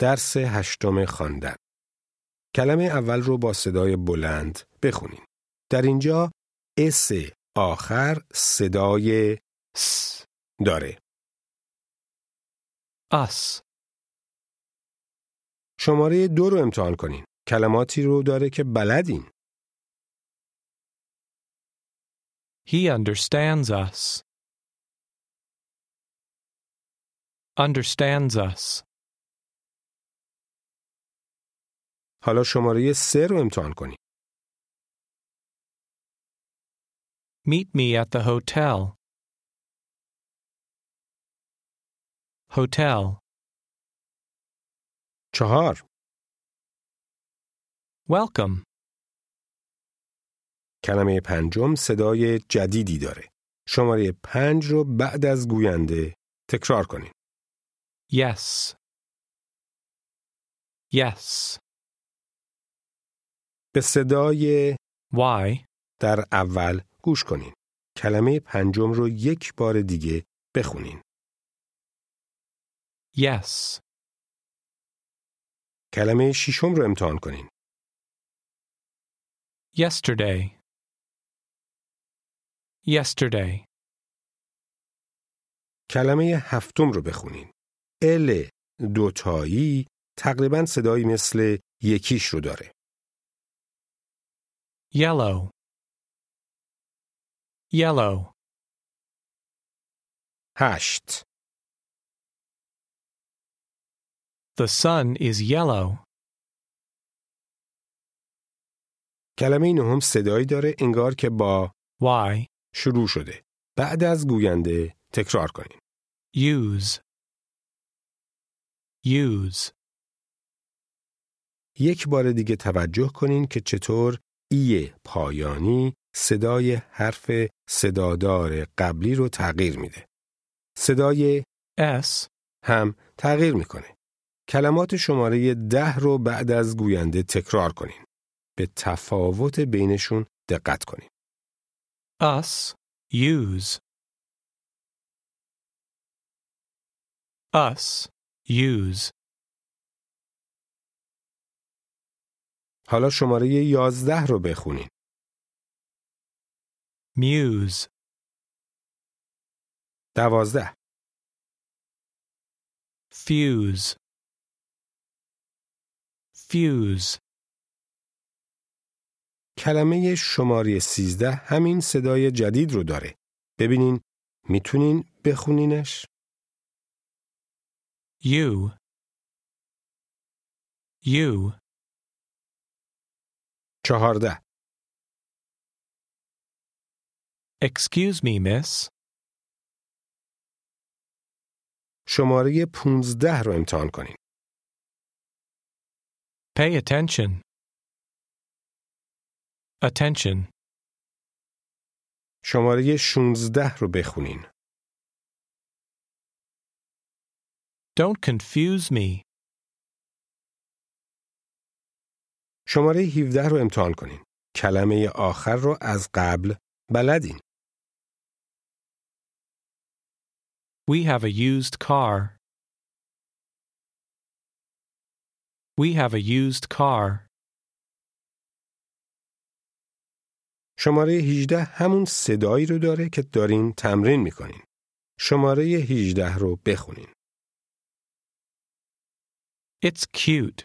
درس هشتم خواندن. کلمه اول رو با صدای بلند بخونین. در اینجا اس آخر صدای س داره. us, شماره 2 رو امتحان کنین. کلماتی رو داره که بلدین. he understands us, understands us. حالا شماره 3 رو امتحان کنین. Meet me at the hotel, hotel. 4. Welcome, کلمه پنجم صدای جدیدی داره. شماره 5 رو بعد از گوینده تکرار کنین. yes, yes. به صدای Why? در اول گوش کنین. کلمه پنجم رو یک بار دیگه بخونین. Yes, کلمه ششم رو امتحان کنین. yesterday, yesterday. کلمه هفتم رو بخونین. ال دوتایی تقریباً صدایی مثل یکیش رو داره. Yellow, yellow. 8. The sun is yellow. کلمه نهم صدایی داره انگار که با Why? شروع شده. بعد از گوینده تکرار کنین. Use, use. یک بار دیگه توجه کنین که چطور ای پایانی صدای حرف صدادار قبلی رو تغییر میده. صدای S, هم تغییر میکنه. کلمات شماره 10 رو بعد از گوینده تکرار کنین. به تفاوت بینشون دقت کنین. us, use. Us, use. حالا شماره 11 رو بخونین. Muse, 12. fuse, fuse. کلمه شماره 13 همین صدای جدید رو داره. ببینین میتونین بخونینش؟ You, you. 14. Excuse me, miss. شماره 15 رو امتحان کنین. Pay attention. Attention. شماره 16 رو بخونین. Don't confuse me. شماره 17 رو امتحان کنین. کلمه آخر رو از قبل بلدین. We have a used car. We have a used car. شماره 18 همون صدایی رو داره که دارین تمرین میکنین. شماره 18 رو بخونین. It's cute.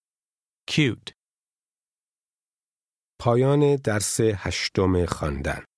Cute. پایان درس هشتم خواندن.